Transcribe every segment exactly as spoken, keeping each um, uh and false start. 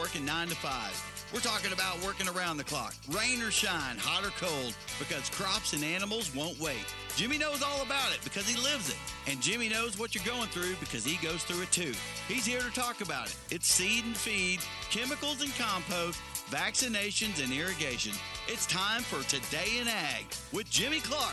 working nine to five. We're talking about working around the clock, rain or shine, hot or cold, because crops and animals won't wait. Jimmy knows all about it because he lives it. And Jimmy knows what you're going through because he goes through it too. He's here to talk about it. It's seed and feed, chemicals and compost, vaccinations and irrigation. It's time for Today in Ag with Jimmy Clark.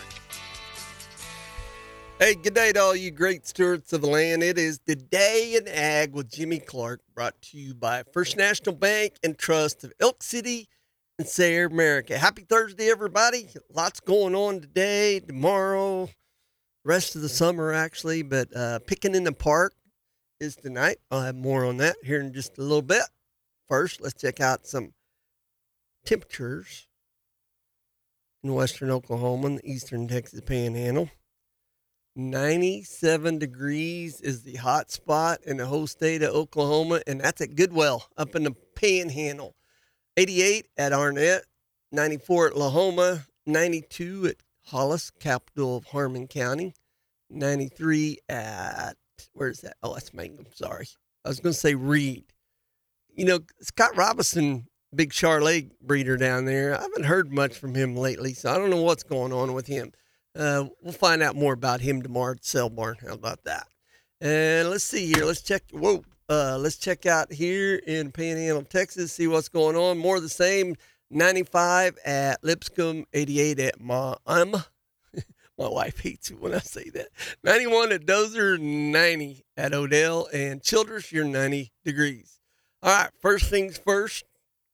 Hey, good day to all you great stewards of the land. It is Today in Ag with Jimmy Clark, brought to you by First National Bank and Trust of Elk City and Sayre, America. Happy Thursday, everybody. Lots going on today, tomorrow, rest of the summer, actually. But uh, Picking in the Park is tonight. I'll have more on that here in just a little bit. First, let's check out some temperatures in western Oklahoma and the eastern Texas Panhandle. ninety-seven degrees is the hot spot in the whole state of Oklahoma, and that's at Goodwell up in the Panhandle. eighty-eight at Arnett, ninety-four at Lahoma, ninety-two at Hollis, capital of Harmon County, ninety-three at, where's that? Oh, that's Mangum, sorry. I was going to say Reed. You know, Scott Robinson, big Charolais breeder down there, I haven't heard much from him lately, so I don't know what's going on with him. Uh, we'll find out more about him tomorrow at Sale Barn. How about that? And let's see here. Let's check. Whoa. Uh, let's check out here in Panhandle, Texas. See what's going on. More of the same. ninety-five at Lipscomb. eighty-eight at Ma. Um, my wife hates it when I say that. ninety-one at Dozer. ninety at Odell and Childress. You're ninety degrees. All right. First things first.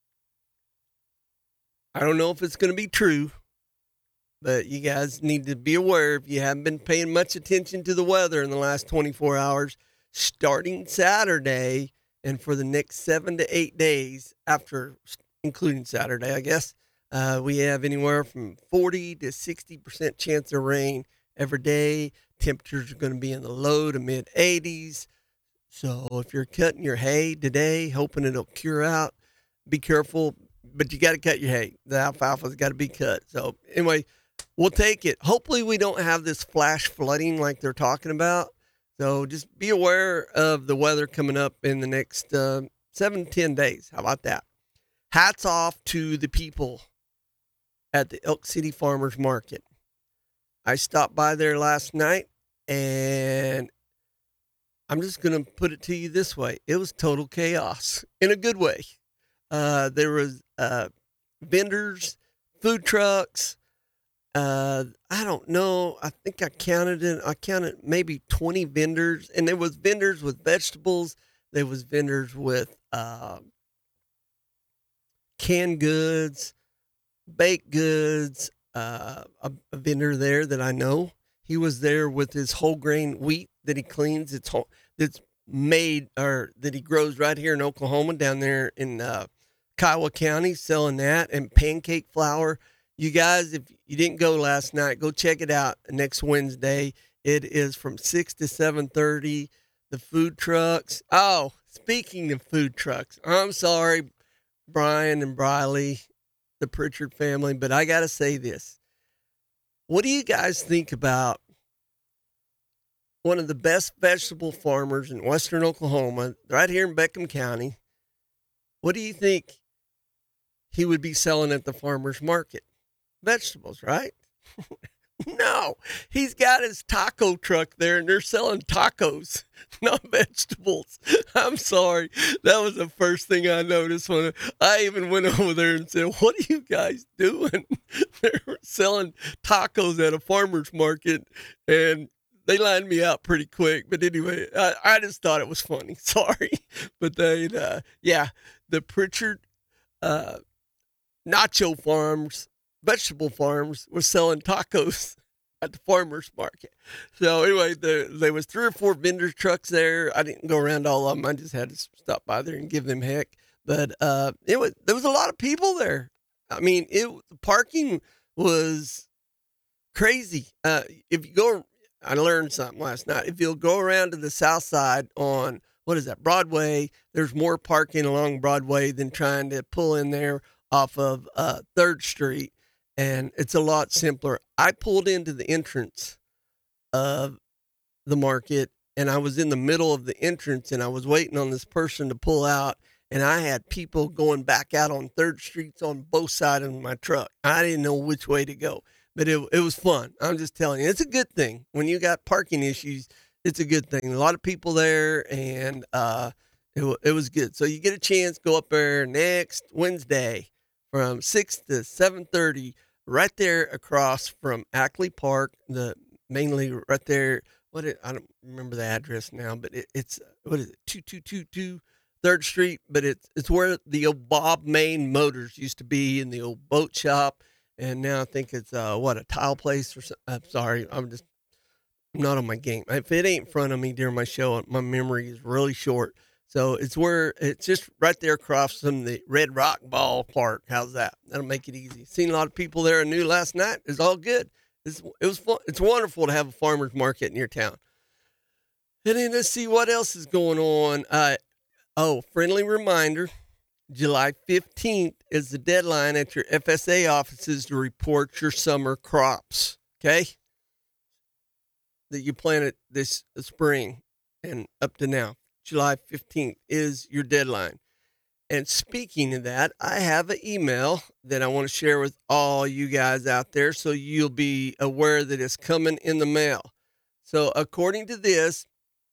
I don't know if it's going to be true, but you guys need to be aware, if you haven't been paying much attention to the weather in the last twenty-four hours, starting Saturday and for the next seven to eight days after, including Saturday, I guess, uh, we have anywhere from forty to sixty percent chance of rain every day. Temperatures are going to be in the low to mid eighties. So if you're cutting your hay today, hoping it'll cure out, be careful, but you got to cut your hay. The alfalfa's got to be cut. So anyway, we'll take it. Hopefully we don't have this flash flooding like they're talking about. So just be aware of the weather coming up in the next uh, seven, ten days. How about that? Hats off to the people at the Elk City Farmers Market. I stopped by there last night, and I'm just going to put it to you this way. It was total chaos in a good way. Uh, there was uh, vendors, food trucks, Uh, I don't know. I think I counted it. I counted maybe twenty vendors, and there was vendors with vegetables. There was vendors with uh, canned goods, baked goods. Uh, a, a vendor there that I know, he was there with his whole grain wheat that he cleans. It's whole, that's made or that he grows right here in Oklahoma, down there in uh, Kiowa County, selling that, and pancake flour. You guys, if you didn't go last night, go check it out next Wednesday. It is from six to seven thirty. The food trucks. Oh, speaking of food trucks, I'm sorry, Brian and Briley, the Pritchard family, but I got to say this. What do you guys think about one of the best vegetable farmers in western Oklahoma, right here in Beckham County? What do you think he would be selling at the farmer's market? Vegetables, right? No, he's got his taco truck there, and they're selling tacos, not vegetables. I'm sorry. That was the first thing I noticed when I even went over there and said, what are you guys doing? They're selling tacos at a farmer's market, and they lined me out pretty quick. But anyway, I, I just thought it was funny. Sorry. But they, uh, yeah, the Pritchard uh, Nacho Farms, vegetable farms, were selling tacos at the farmer's market. So anyway, there, there was three or four vendor trucks there. I didn't go around all of them. I just had to stop by there and give them heck. But uh, it was there was a lot of people there. I mean, it the parking was crazy. Uh, if you go, I learned something last night. If you'll go around to the south side on, what is that, Broadway, there's more parking along Broadway than trying to pull in there off of uh, third Street. And it's a lot simpler. I pulled into the entrance of the market, and I was in the middle of the entrance, and I was waiting on this person to pull out, and I had people going back out on third Streets on both sides of my truck. I didn't know which way to go, but it, it was fun. I'm just telling you, it's a good thing. When you got parking issues, it's a good thing. A lot of people there, and uh, it, it was good. So you get a chance, go up there next Wednesday from six to seven thirty, right there across from Ackley Park, the mainly right there. What it, I don't remember the address now, but it, it's, what is it, two two two two third Street, but it's it's where the old Bob Main Motors used to be in the old boat shop, and now I think it's uh what, a tile place or something. I'm sorry, I'm just I'm not on my game. If it ain't in front of me during my show, my memory is really short. So it's where it's just right there across from the Red Rock Ballpark. How's that? That'll make it easy. Seen a lot of people there. I knew last night. It's all good. It's, it was fun. It's wonderful to have a farmer's market in your town. And then let's see what else is going on. Uh, oh, friendly reminder, July fifteenth is the deadline at your F S A offices to report your summer crops, okay, that you planted this spring and up to now. July fifteenth is your deadline. And speaking of that, I have an email that I want to share with all you guys out there so you'll be aware that it's coming in the mail. So according to this,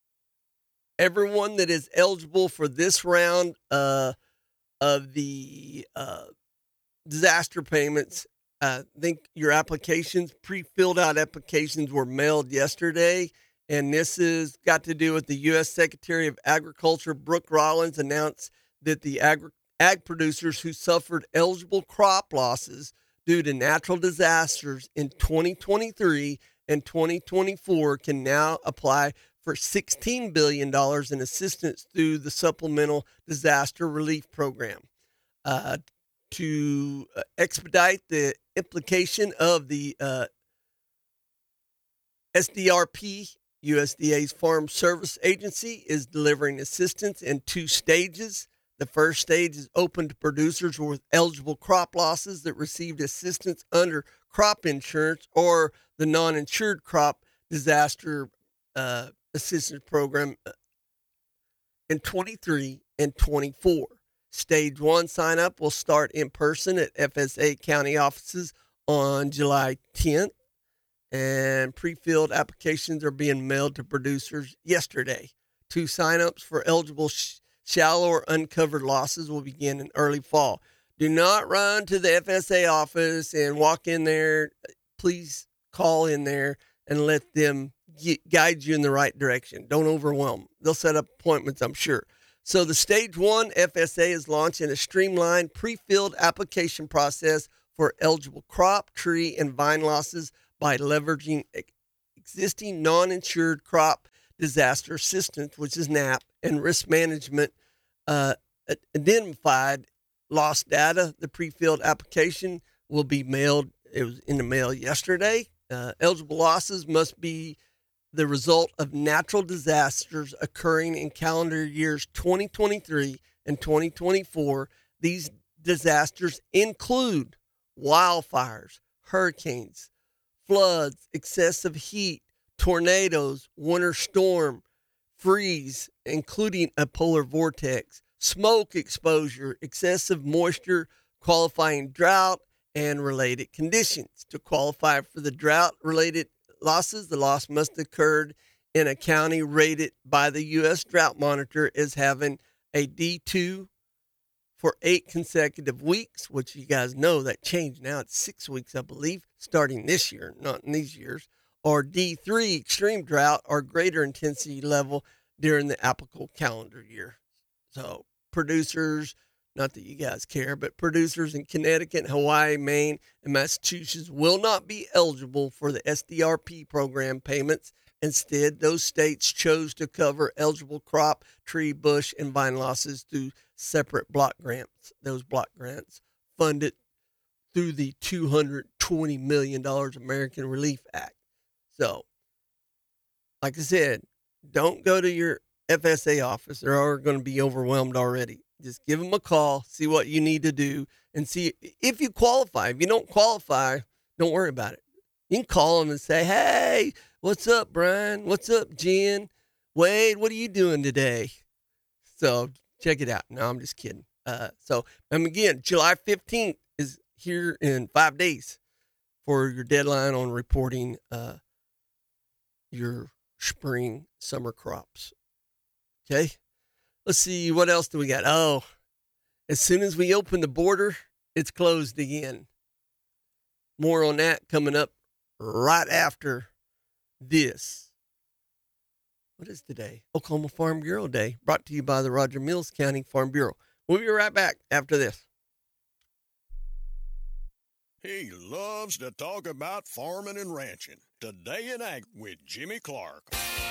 everyone that is eligible for this round uh, of the uh, disaster payments, uh, I think your applications, pre-filled out applications were mailed yesterday. And this has got to do with the U S Secretary of Agriculture, Brooke Rollins, announced that the ag, ag producers who suffered eligible crop losses due to natural disasters in twenty twenty-three and twenty twenty-four can now apply for sixteen billion dollars in assistance through the Supplemental Disaster Relief Program. Uh, to uh, expedite the implication of the uh, S D R P, U S D A's Farm Service Agency, is delivering assistance in two stages. The first stage is open to producers with eligible crop losses that received assistance under crop insurance or the non-insured crop disaster uh, assistance program in twenty-three and twenty-four. Stage one sign up will start in person at F S A county offices on July tenth. And pre-filled applications are being mailed to producers yesterday. Two signups for eligible sh- shallow or uncovered losses will begin in early fall. Do not run to the F S A office and walk in there. Please call in there and let them get, guide you in the right direction. Don't overwhelm. They'll set up appointments, I'm sure. So the stage one F S A is launching a streamlined pre-filled application process for eligible crop, tree, and vine losses by leveraging existing non-insured crop disaster assistance, which is N A P, and risk management uh, identified loss data. The pre-filled application will be mailed. It was in the mail yesterday. Uh, eligible losses must be the result of natural disasters occurring in calendar years twenty twenty-three and twenty twenty-four. These disasters include wildfires, hurricanes, floods, excessive heat, tornadoes, winter storm, freeze, including a polar vortex, smoke exposure, excessive moisture, qualifying drought, and related conditions. To qualify for the drought-related losses, the loss must have occurred in a county rated by the U S Drought Monitor as having a D two for eight consecutive weeks, which you guys know that changed now. It's six weeks, I believe, starting this year, not in these years, or D three, extreme drought or greater intensity level during the applicable calendar year. So producers, not that you guys care, but producers in Connecticut, Hawaii, Maine, and Massachusetts will not be eligible for the S D R P program payments. Instead, those states chose to cover eligible crop, tree, bush, and vine losses through separate block grants. Those block grants funded through the two hundred twenty million dollars American Relief Act. So, like I said, don't go to your F S A office. They're going to be overwhelmed already. Just give them a call, see what you need to do, and see if you qualify. If you don't qualify, don't worry about it. You can call them and say, hey, what's up, Brian? What's up, Jen? Wade, what are you doing today? So Check it out. No, I'm just kidding. Uh, so, um, again, July fifteenth is here in five days for your deadline on reporting uh, your spring, summer crops. Okay? Let's see, what else do we got? Oh, as soon as we open the border, it's closed again. More on that coming up right after this. What is today? Oklahoma Farm Bureau Day, brought to you by the Roger Mills County Farm Bureau. We'll be right back after this. He loves to talk about farming and ranching. Today in Ag with Jimmy Clark.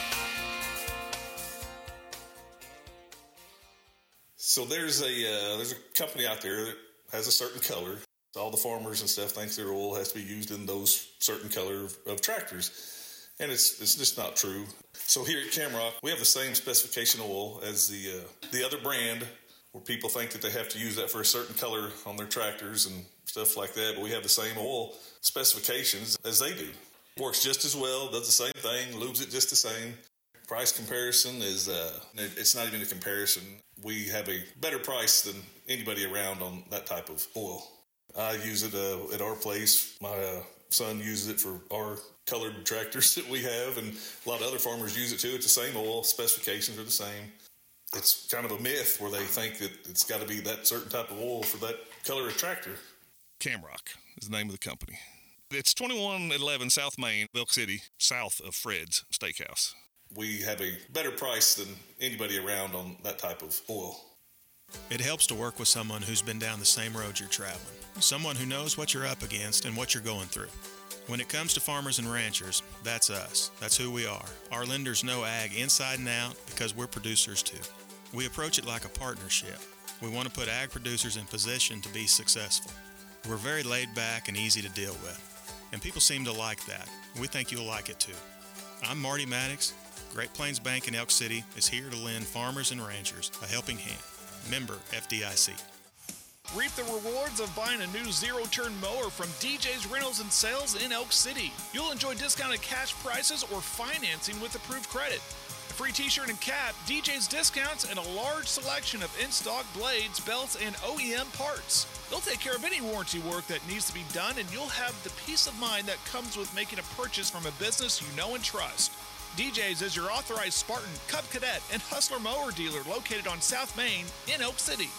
So there's a uh, there's a company out there that has a certain color. All the farmers and stuff think their oil has to be used in those certain color of, of tractors, and it's it's just not true. So here at Camrock, we have the same specification oil as the uh, the other brand, where people think that they have to use that for a certain color on their tractors and stuff like that. But we have the same oil specifications as they do. Works just as well, does the same thing, lubes it just the same. Price comparison is, uh, it's not even a comparison. We have a better price than anybody around on that type of oil. I use it uh, at our place. My uh, son uses it for our colored tractors that we have, and a lot of other farmers use it too. It's the same oil, specifications are the same. It's kind of a myth where they think that it's got to be that certain type of oil for that color of tractor. Camrock is the name of the company. It's twenty-one eleven South Main, Elk City, south of Fred's Steakhouse. We have a better price than anybody around on that type of oil. It helps to work with someone who's been down the same road you're traveling, someone who knows what you're up against and what you're going through. When it comes to farmers and ranchers, that's us. That's who we are. Our lenders know ag inside and out because we're producers too. We approach it like a partnership. We want to put ag producers in position to be successful. We're very laid back and easy to deal with, and people seem to like that. We think you'll like it too. I'm Marty Maddox. Great Plains Bank in Elk City is here to lend farmers and ranchers a helping hand. Member F D I C. Reap the rewards of buying a new zero-turn mower from D J's Rentals and Sales in Elk City. You'll enjoy discounted cash prices or financing with approved credit. A free t-shirt and cap, D J's discounts, and a large selection of in-stock blades, belts, and O E M parts. They'll take care of any warranty work that needs to be done, and you'll have the peace of mind that comes with making a purchase from a business you know and trust. D J's is your authorized Spartan, Cub Cadet, and Hustler mower dealer located on South Main in Elk City.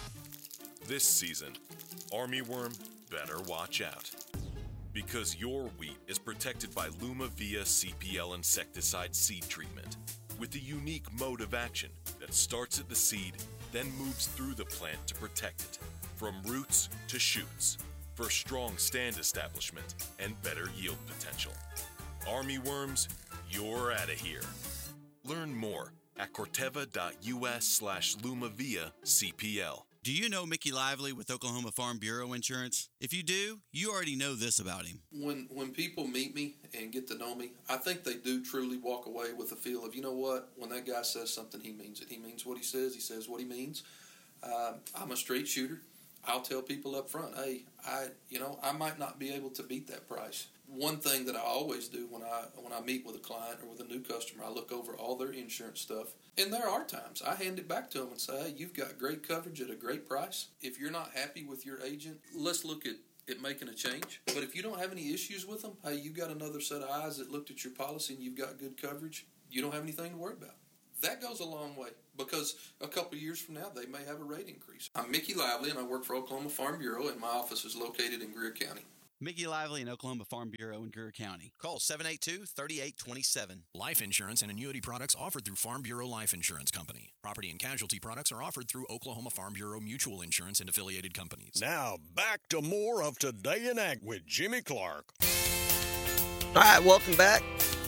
This season, Armyworm better watch out. Because your wheat is protected by Lumavia C P L insecticide seed treatment with a unique mode of action that starts at the seed, then moves through the plant to protect it, from roots to shoots, for strong stand establishment and better yield potential. Armyworms, you're out of here. Learn more at corteva.us slash Lumavia CPL. Do you know Mickey Lively with Oklahoma Farm Bureau Insurance? If you do, you already know this about him. When when people meet me and get to know me, I think they do truly walk away with a feel of, you know what, when that guy says something, he means it. He means what he says. He says what he means. Uh, I'm a straight shooter. I'll tell people up front, hey, I you know, I might not be able to beat that price. One thing that I always do when I when I meet with a client or with a new customer, I look over all their insurance stuff. And there are times I hand it back to them and say, hey, you've got great coverage at a great price. If you're not happy with your agent, let's look at, at making a change. But if you don't have any issues with them, hey, you got another set of eyes that looked at your policy and you've got good coverage, you don't have anything to worry about. That goes a long way because a couple of years from now, they may have a rate increase. I'm Mickey Lively, and I work for Oklahoma Farm Bureau, and my office is located in Greer County. Mickey Lively and Oklahoma Farm Bureau in Greer County. Call seven eight two, three eight two seven. Life insurance and annuity products offered through Farm Bureau Life Insurance Company. Property and casualty products are offered through Oklahoma Farm Bureau Mutual Insurance and affiliated companies. Now back to more of Today in Ag with Jimmy Clark. All right, welcome back.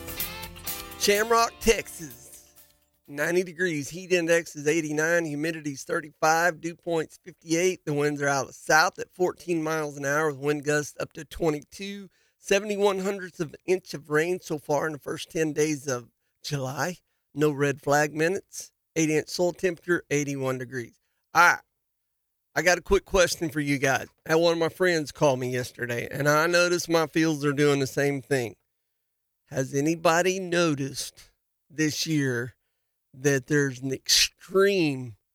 Shamrock, Texas. ninety degrees. Heat index is eighty-nine. Humidity is thirty-five. Dew point's fifty-eight. The winds are out of the south at fourteen miles an hour with wind gusts up to twenty-two. seventy-one hundredths of an inch of rain so far in the first ten days of July. No red flag minutes. eight inch soil temperature, eighty-one degrees. All right. I got a quick question for you guys. I had one of my friends call me yesterday, and I noticed my fields are doing the same thing. Has anybody noticed this year that there's an extreme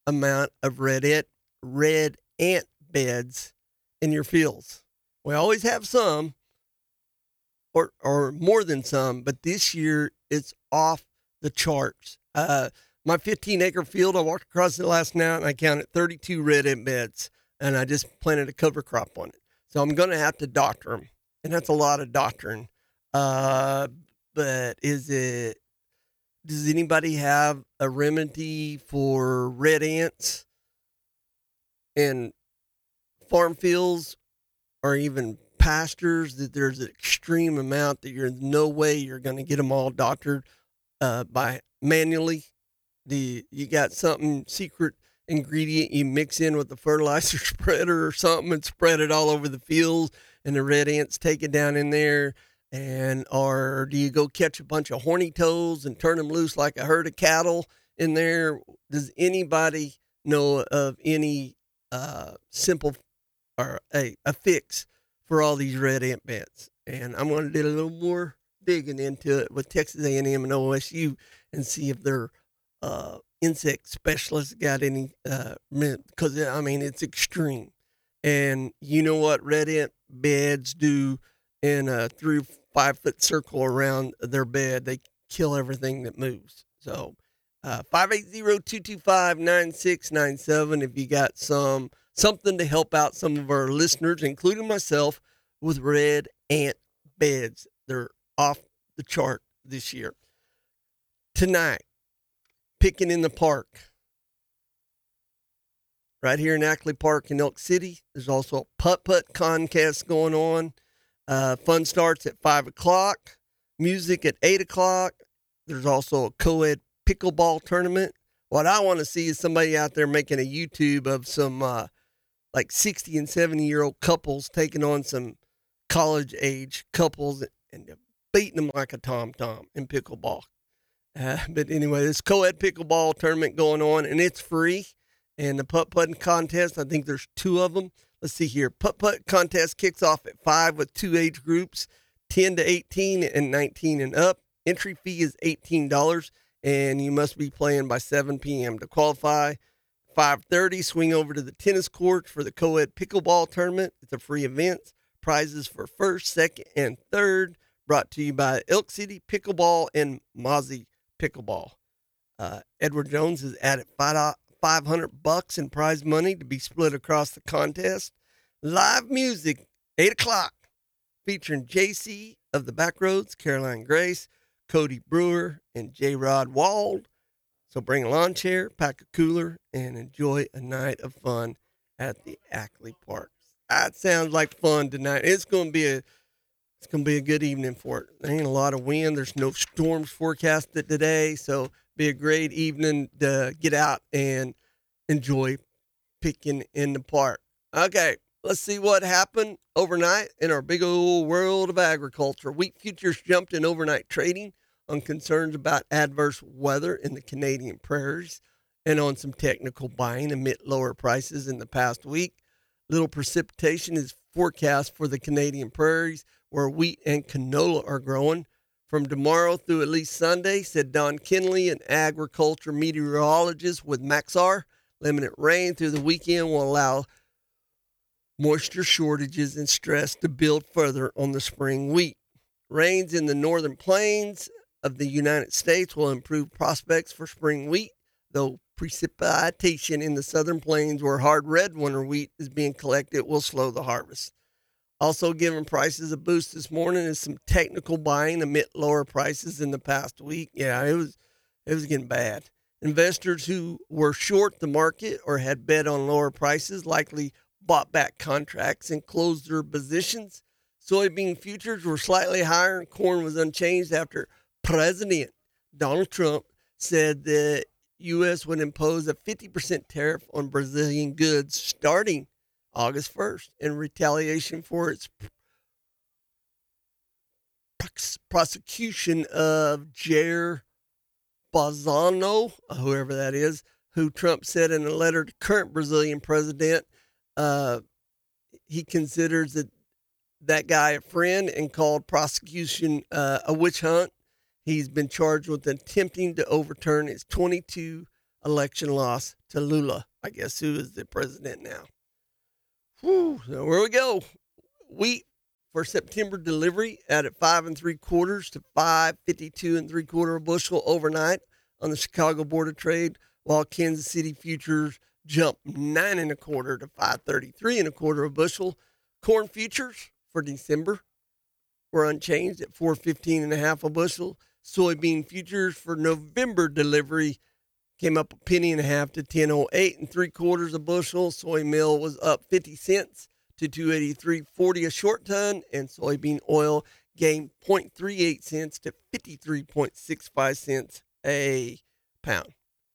amount of red ant, red ant beds in your fields. We always have some, or or more than some, but this year it's off the charts. Uh, my fifteen acre field, I walked across it last night and I counted thirty-two red ant beds, and I just planted a cover crop on it. So I'm going to have to doctor them, and that's a lot of doctoring. Uh, but is it, does anybody have a remedy for red ants and farm fields or even pastures that there's an extreme amount that you're no way you're going to get them all doctored uh, by manually? Do you, you got something secret ingredient you mix in with the fertilizer spreader or something and spread it all over the fields and the red ants take it down in there? And or do you go catch a bunch of horny toads and turn them loose like a herd of cattle in there? Does anybody know of any uh, simple or a, a fix for all these red ant beds? And I'm going to do a little more digging into it with Texas A and M and O S U and see if their uh, insect specialists got any, because, uh, I mean, it's extreme. And you know what red ant beds do in a three, five foot circle around their bed? They kill everything that moves. So uh, five eight zero, two two five, nine six nine seven if you got some something to help out some of our listeners, including myself, with red ant beds. They're off the chart this year. Tonight, picking in the park. Right here in Ackley Park in Elk City. There's also a putt-putt contest going on. Uh, fun starts at five o'clock. Music at eight o'clock. There's also a co-ed pickleball tournament. What I want to see is somebody out there making a YouTube of some uh, like sixty and seventy year old couples taking on some college age couples and beating them like a tom-tom in pickleball. Uh, but anyway, this co-ed pickleball tournament going on, and it's free. And the putt-putting contest, I think there's two of them. Let's see here. Putt-putt contest kicks off at five with two age groups, ten to eighteen and nineteen and up. Entry fee is eighteen dollars, and you must be playing by seven p.m. to qualify. five thirty, swing over to the tennis courts for the co-ed pickleball tournament. It's a free event. Prizes for first, second, and third. Brought to you by Elk City Pickleball and Mozzie Pickleball. Uh, Edward Jones is added five hundred bucks in prize money to be split across the contest. Live music, eight o'clock, featuring J C of the Backroads, Caroline Grace, Cody Brewer, and J. Rod Wald. So bring a lawn chair, pack a cooler, and enjoy a night of fun at the Ackley Park. That sounds like fun tonight. It's going to be a it's going to be a good evening for it. There ain't a lot of wind. There's no storms forecasted today, so be a great evening to get out and enjoy picking in the park. Okay, let's see what happened overnight in our big old world of agriculture. Wheat futures jumped in overnight trading on concerns about adverse weather in the Canadian prairies and on some technical buying amid lower prices in the past week. Little precipitation is forecast for the Canadian prairies, where wheat and canola are growing. From tomorrow through at least Sunday, said Don Kinley, an agriculture meteorologist with Maxar. Limited rain through the weekend will allow moisture shortages and stress to build further on the spring wheat. Rains in the northern plains of the United States will improve prospects for spring wheat, though precipitation in the southern plains where hard red winter wheat is being collected will slow the harvest. Also giving prices a boost this morning is some technical buying amid lower prices in the past week. Yeah, it was it was getting bad. Investors who were short the market or had bet on lower prices likely bought back contracts and closed their positions. Soybean futures were slightly higher and corn was unchanged after President Donald Trump said the U S would impose a fifty percent tariff on Brazilian goods starting August first in retaliation for its prosecution of Jair Bolsonaro, whoever that is, who Trump said in a letter to current Brazilian president, uh, he considers that that guy a friend and called prosecution uh, a witch hunt. He's been charged with attempting to overturn his twenty-two election loss to Lula, I guess, who is the president now. Whew, so where we go. Wheat for September delivery added five and three quarters to five fifty-two and three quarter a bushel overnight on the Chicago Board of Trade, while Kansas City futures jumped nine and a quarter to five thirty-three and a quarter a bushel. Corn futures for December were unchanged at four fifteen and a half a bushel. Soybean futures for November delivery came up a penny and a half to ten oh eight and three quarters a bushel. Soy meal was up fifty cents to two eighty-three forty a short ton, and soybean oil gained zero point three eight cents to fifty-three point six five cents a pound.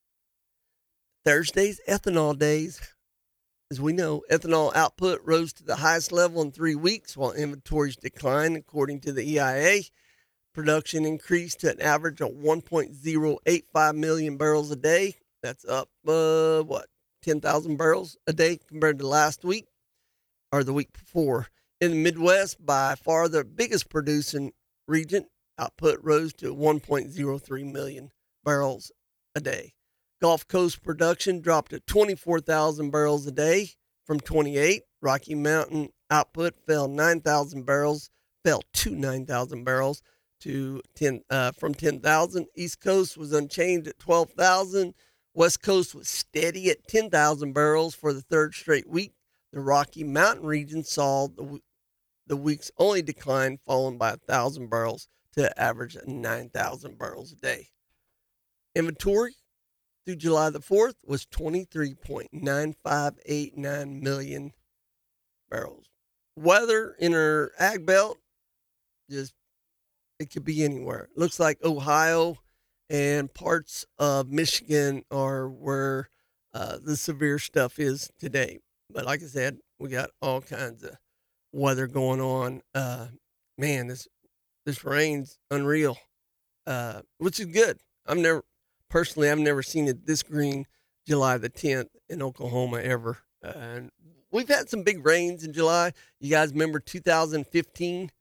Thursday's ethanol days. As we know, ethanol output rose to the highest level in three weeks, while inventories declined, according to the E I A. Production increased to an average of one point oh eight five million barrels a day. That's up, uh, what, ten thousand barrels a day compared to last week or the week before. In the Midwest, by far the biggest producing region, output rose to one point oh three million barrels a day. Gulf Coast production dropped to twenty-four thousand barrels a day from twenty-eight. Rocky Mountain output fell nine thousand barrels, fell to nine thousand barrels to ten uh, from ten thousand. East Coast was unchanged at twelve thousand. West Coast was steady at ten thousand barrels for the third straight week. The Rocky Mountain region saw the, the week's only decline, falling by one thousand barrels to an average of nine thousand barrels a day. Inventory through July the fourth was twenty-three point nine five eight nine million barrels. Weather in our ag belt, just, it could be anywhere. It looks like Ohio and parts of Michigan are where uh, the severe stuff is today. But like I said, we got all kinds of weather going on. Uh, man, this this rain's unreal, uh, which is good. I've never, personally, I've never seen it this green July the tenth in Oklahoma ever. Uh, and we've had some big rains in July. You guys remember two thousand fifteen?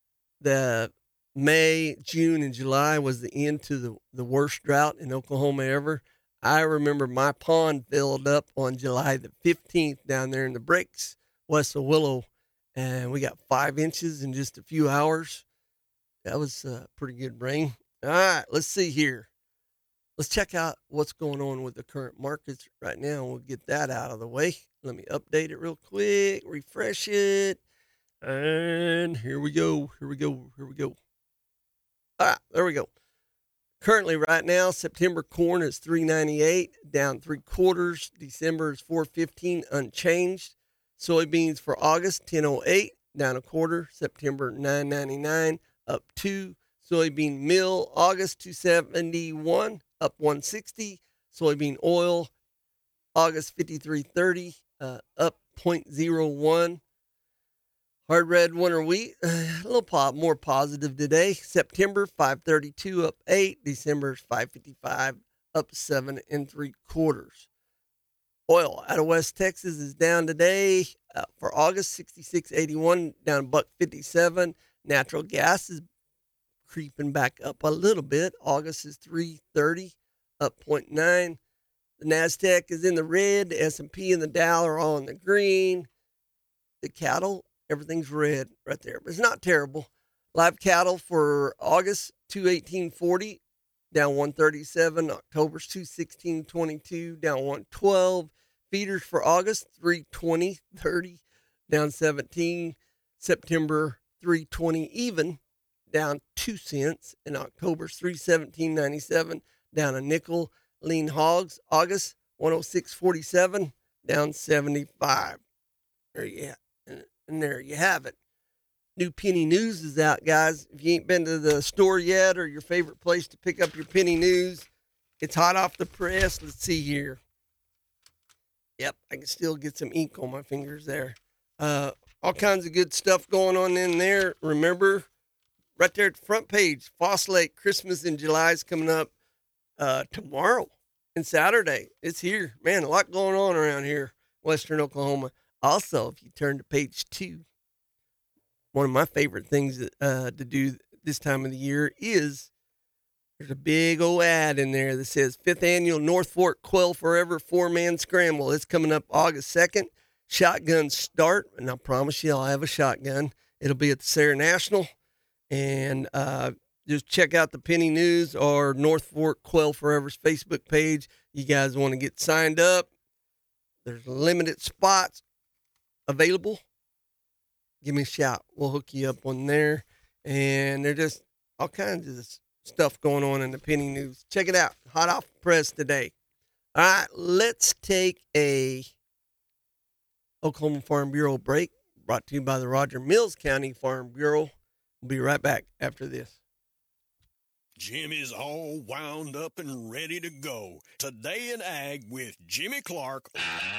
The May, June, and July was the end to the, the worst drought in Oklahoma ever. I remember my pond filled up on July the fifteenth down there in the breaks west of Willow, and we got five inches in just a few hours. That was uh, pretty good rain. All right, let's see here. Let's check out what's going on with the current markets right now. We'll get that out of the way. Let me update it real quick, refresh it, and here we go, here we go, here we go. All right, there we go. Currently, right now, September corn is three ninety-eight, down three quarters. December is four fifteen, unchanged. Soybeans for August, ten oh eight, down a quarter. September, nine ninety-nine, up two. Soybean meal, August, two seventy-one, up one sixty. Soybean oil, August, fifty-three thirty, uh, up zero point zero one. Hard red winter wheat, a little pop, more positive today. September, five thirty-two, up eight. December is five fifty-five, up seven and three quarters. Oil out of West Texas is down today uh, for August, sixty-six eighty-one, down a buck fifty-seven. Natural gas is creeping back up a little bit. August is three thirty, up zero point nine. The NASDAQ is in the red. The S and P and the Dow are all in the green. The cattle, everything's red right there, but it's not terrible. Live cattle for August, two eighteen forty, down one thirty-seven. October's two sixteen twenty-two, down one twelve. Feeders for August, three twenty thirty, down seventeen. September, three twenty even, down two cents. And October's three seventeen ninety-seven, down a nickel. Lean hogs, August, one oh six forty-seven, down seventy-five. There you have it. And there you have it. New penny news is out, guys. If you ain't been to the store yet or your favorite place to pick up your penny news, it's hot off the press. Let's see here. Yep, I can still get some ink on my fingers there. Uh, all kinds of good stuff going on in there. Remember, right there at the front page, Foss Lake Christmas in July is coming up uh, tomorrow and Saturday. It's here. Man, a lot going on around here, Western Oklahoma. Also, if you turn to page two, one of my favorite things uh, to do this time of the year is There's a big old ad in there that says fifth Annual North Fork Quail Forever four-man Scramble. It's coming up August second. Shotguns start, and I promise you I'll have a shotgun. It'll be at the Sayre National. And uh, just check out the Penny News or North Fork Quail Forever's Facebook page. You guys want to get signed up. There's limited spots available. Give me a shout. We'll hook you up on there. And there's just all kinds of stuff going on in the Penny News. Check it out. Hot off the press today. All right, let's take a Oklahoma Farm Bureau break, brought to you by the Roger Mills County Farm Bureau. We'll be right back after this. Jim is all wound up and ready to go. Today in Ag with Jimmy Clark.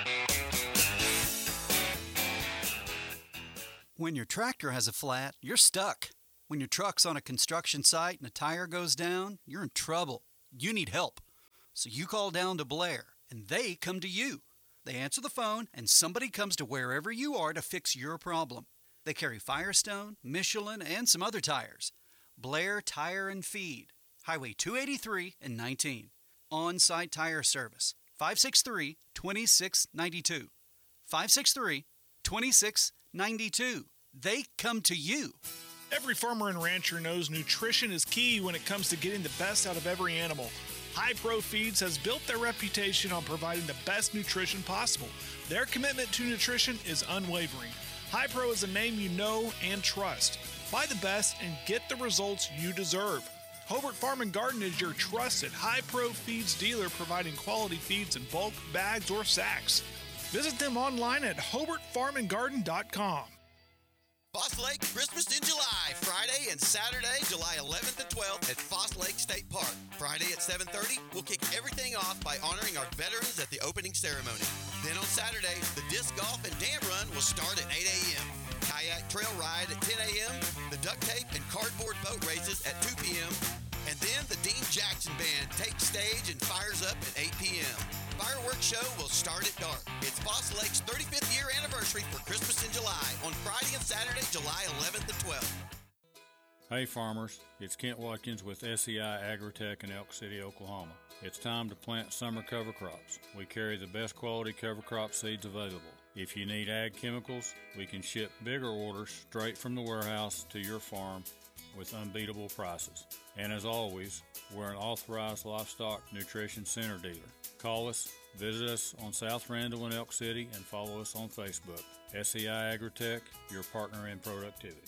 When your tractor has a flat, you're stuck. When your truck's on a construction site and a tire goes down, you're in trouble. You need help. So you call down to Blair, and they come to you. They answer the phone, and somebody comes to wherever you are to fix your problem. They carry Firestone, Michelin, and some other tires. Blair Tire and Feed, Highway two eighty-three and nineteen. On-site tire service, five six three, two six nine two. five six three, two six nine two. They come to you. Every farmer and rancher knows nutrition is key when it comes to getting the best out of every animal. High Pro Feeds has built their reputation on providing the best nutrition possible. Their commitment to nutrition is unwavering. High Pro is a name you know and trust. Buy the best and get the results you deserve. Hobart Farm and Garden is your trusted High Pro Feeds dealer, providing quality feeds in bulk, bags, or sacks. Visit them online at hobart farm and garden dot com. Foss Lake Christmas in July, Friday and Saturday, July eleventh and twelfth at Foss Lake State Park. Friday at seven thirty, we'll kick everything off by honoring our veterans at the opening ceremony. Then on Saturday, the disc golf and dam run will start at eight a.m. Kayak trail ride at ten a.m., the duct tape and cardboard boat races at two p.m., and then the Dean Jackson Band takes stage and fires up at eight p.m. Fireworks show will start at dark. It's Foss Lake's thirty-fifth year anniversary for Christmas in July on Friday and Saturday, July eleventh and twelfth. Hey farmers, it's Kent Watkins with S E I Agritech in Elk City, Oklahoma. It's time to plant summer cover crops. We carry the best quality cover crop seeds available. If you need ag chemicals, we can ship bigger orders straight from the warehouse to your farm with unbeatable prices. And as always, we're an authorized livestock nutrition center dealer. Call us, visit us on South Randall in Elk City, and follow us on Facebook. S E I Agritech, your partner in productivity.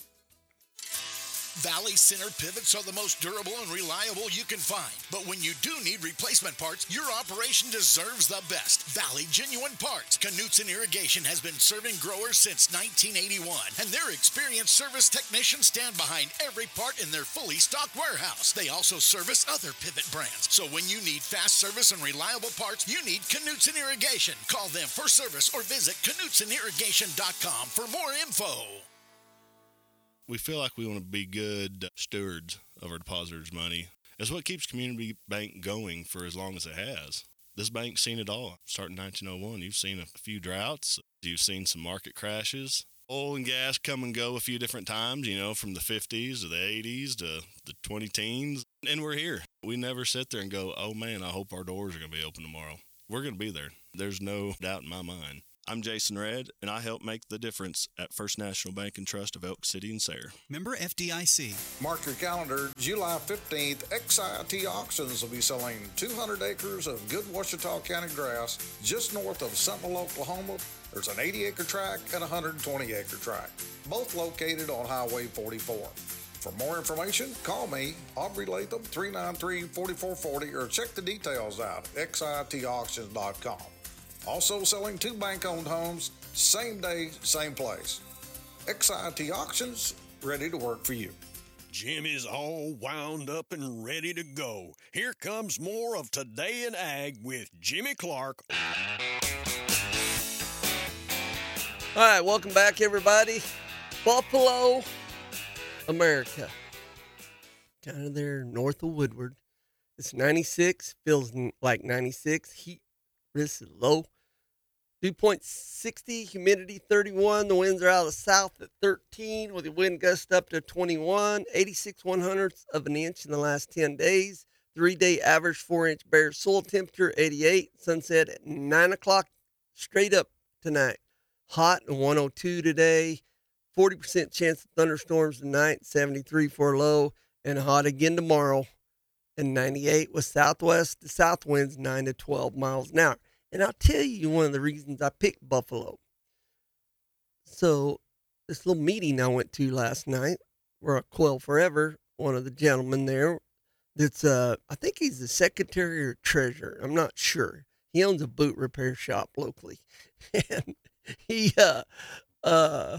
Valley Center pivots are the most durable and reliable you can find. But when you do need replacement parts, your operation deserves the best. Valley Genuine Parts. Knutson Irrigation has been serving growers since nineteen eighty-one, and their experienced service technicians stand behind every part in their fully stocked warehouse. They also service other Pivot brands. So when you need fast service and reliable parts, you need Knutson Irrigation. Call them for service or visit knutson irrigation dot com for more info. We feel like we want to be good stewards of our depositors' money. It's what keeps Community Bank going for as long as it has. This bank's seen it all. Starting in nineteen oh one, you've seen a few droughts. You've seen some market crashes. Oil and gas come and go a few different times, you know, from the fifties to the eighties to the twenty teens. And we're here. We never sit there and go, oh man, I hope our doors are going to be open tomorrow. We're going to be there. There's no doubt in my mind. I'm Jason Redd, and I help make the difference at First National Bank and Trust of Elk City and Sayre. Member F D I C. Mark your calendar. July fifteenth, X I T Auctions will be selling two hundred acres of good Ouachita County grass just north of Sentinel, Oklahoma. There's an eighty acre tract and a one hundred twenty acre tract, both located on Highway forty-four. For more information, call me, Aubrey Latham, three nine three, four four four zero, or check the details out at X I T auctions dot com. Also selling two bank-owned homes, same day, same place. X I T Auctions, ready to work for you. Jim is all wound up and ready to go. Here comes more of Today in Ag with Jimmy Clark. All right, welcome back, everybody. Buffalo, America. Kind of there north of Woodward. It's ninety-six, feels like ninety-six. Heat risk is low. Dew point sixty, humidity thirty-one. The winds are out of the south at thirteen, with the wind gust up to twenty-one. eighty-six one hundredths of an inch in the last ten days. Three-day average four-inch bare soil temperature, eighty-eight. Sunset at nine o'clock straight up tonight. Hot and one oh two today. forty percent chance of thunderstorms tonight, seventy-three for a low. And hot again tomorrow, and ninety-eight with southwest to south winds, nine to twelve miles an hour. And I'll tell you one of the reasons I picked Buffalo. So this little meeting I went to last night, where at Quail Forever, one of the gentlemen there, that's, uh, I think he's the secretary or treasurer. I'm not sure. He owns a boot repair shop locally. And he, uh, uh,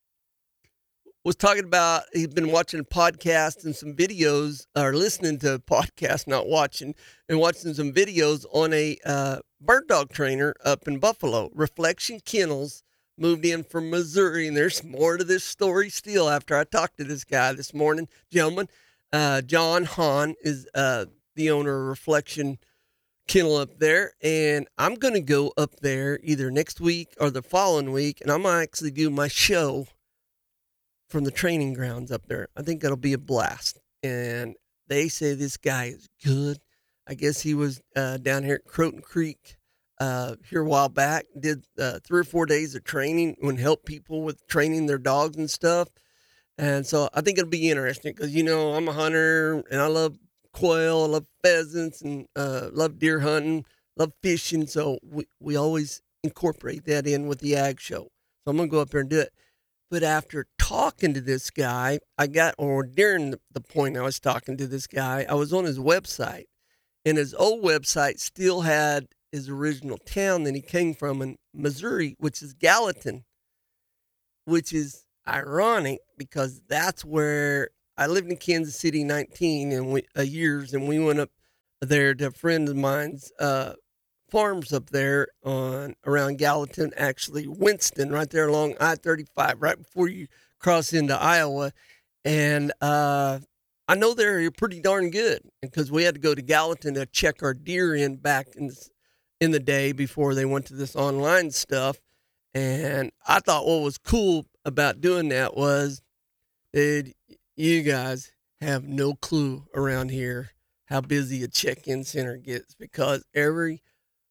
was talking about, he's been watching podcasts and some videos, or listening to podcasts, not watching, and watching some videos on a uh, bird dog trainer up in Buffalo. Reflection Kennels moved in from Missouri, and there's more to this story still after I talked to this guy this morning. Gentlemen, uh, John Hahn is uh, the owner of Reflection Kennel up there, and I'm going to go up there either next week or the following week, and I'm going to actually do my show from the training grounds up there. I think that'll be a blast. And they say this guy is good. I guess he was uh, down here at Croton Creek uh, here a while back, did uh, three or four days of training and helped people with training their dogs and stuff. And so I think it'll be interesting because, you know, I'm a hunter and I love quail, I love pheasants, and uh, love deer hunting, love fishing. So we, we always incorporate that in with the ag show. So I'm going to go up there and do it. But after talking to this guy, I got, or during the, the point I was talking to this guy, I was on his website, and his old website still had his original town that he came from in Missouri, which is Gallatin, which is ironic because that's where I lived in Kansas City nineteen and we, uh, years, and we went up there to a friend of mine's uh, farms up there on around Gallatin, actually Winston, right there along I thirty-five, right before you cross into Iowa. And uh, I know they're pretty darn good because we had to go to Gallatin to check our deer in back in the, in the day before they went to this online stuff. And I thought what was cool about doing that was, dude, you guys have no clue around here how busy a check-in center gets because every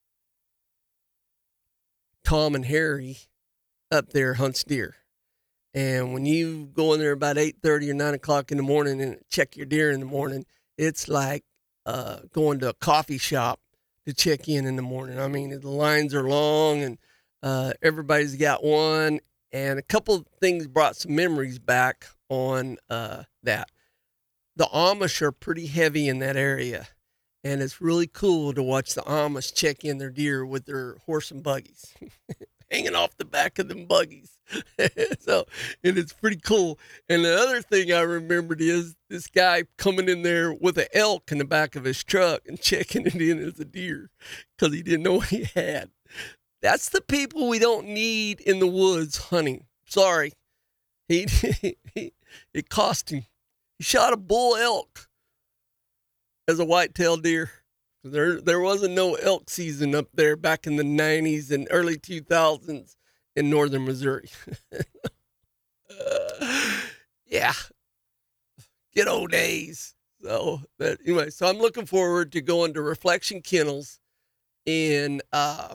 Tom and Harry up there hunts deer. And when you go in there about eight thirty or nine o'clock in the morning and check your deer in the morning, it's like uh, going to a coffee shop to check in in the morning. I mean, the lines are long and uh, everybody's got one. And a couple of things brought some memories back on uh, that. The Amish are pretty heavy in that area. And it's really cool to watch the Amish check in their deer with their horse and buggies hanging off the back of them buggies. So, and it's pretty cool. And the other thing I remembered is this guy coming in there with an elk in the back of his truck and checking it in as a deer because he didn't know what he had. That's the people we don't need in the woods hunting. Sorry. He, he it cost him. He shot a bull elk as a white-tailed deer. There there wasn't no elk season up there back in the nineties and early two thousands in northern Missouri. uh, yeah. Good old days. So, but anyway, so I'm looking forward to going to Reflection Kennels in, uh,